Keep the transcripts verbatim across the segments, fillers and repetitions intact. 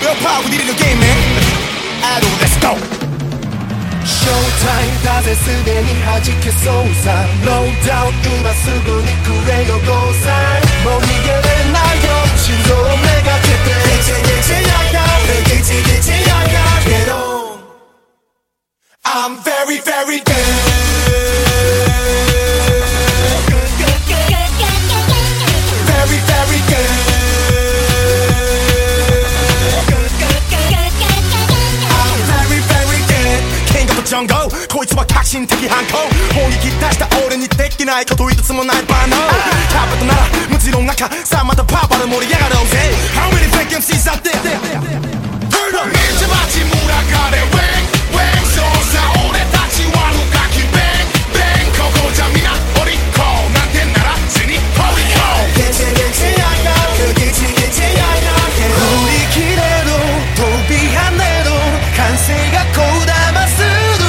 パワーを入れるゲームアドレスゴーショータイムだぜすでに弾けそうさローダウン今すぐにくれよゴーサインもう逃げれないよ心臓をめがけてゲチゲチやがゲチゲチやがGet on I'm very very good Very very good ジャンゴこいつは革新的犯行砲撃出した俺にできないこと一つもないバンドキャパとならもちろん赤さあまたパーパで盛り上がろうぜ How many fake エムシー out there? Turn up めちゃまち群がれ Wang Wang そうさ俺たちは無書き Bang Bang ここじゃみんなおりこうなんてなら死にホリコーゲチゲチやがゲチゲチやが振り切れろ飛び跳ねろ歓声がこだます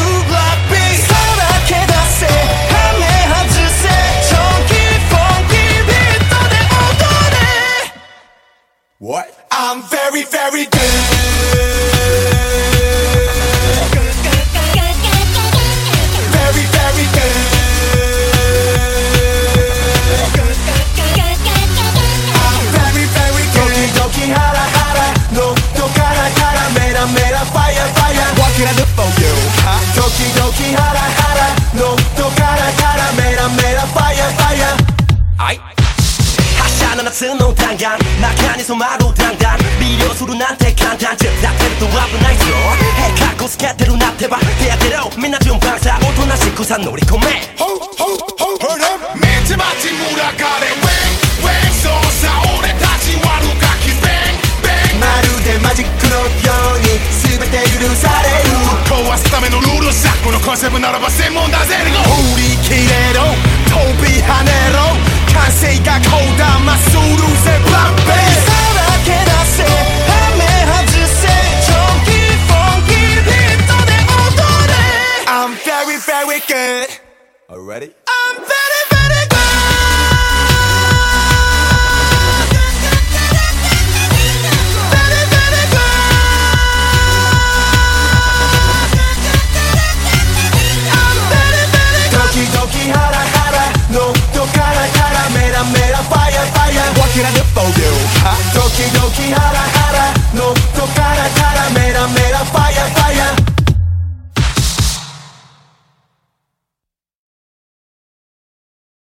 What? I'm very, very good. Very, very good. I'm very, very good. Doki doki hara hara, no to kara kara, mera mera fire fire. What can I do for you? Huh? Doki doki hara hara, no to kara kara, mera mera fire fire. Aight.夏の弾丸中に染まる弾丸魅了するなんて簡単じゃなってると危ないぞへかっこつけてるなってば手当てろみんな順番さおとなしくさ乗り込めめちまち群がれ Wang Wang そうさ俺たちはルカキ Bang Bang まるでマジックのように全て許される壊すためのルールさこのコンセプトならば専門だぜ振り切れろ飛び跳ねろ歓声がこだまするぜバンベーさらけ出せはめ外せチョキフォンキービートで踊れ I'm very very good Already? I'm very